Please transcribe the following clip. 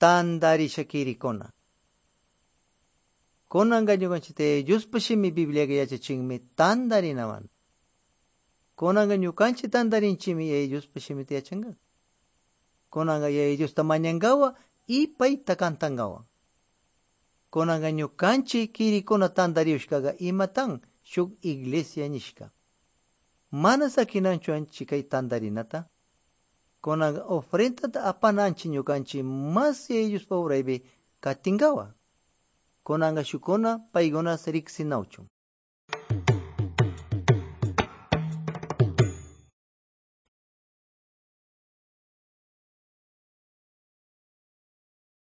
tandarisha kirikuna. Kunanga ñukanchite Diospashimi Bibliaga yachachinmi tandarinawan. Kunanga ñukanchi tandarinchimi Diospashimi yachanga. Kunanga Diosta mañangawa ipayta kantangawa. Kunanga ñukanchi kirikuna tandariushkaga imatan shuk iglesia nishka. Mana sakinanchu anchi kay tandarinata. Kunanga ofrendata apananchi ñukanchi mas Diospa uraybi katingawa. Kunanga shukuna payguna riqsinawchu.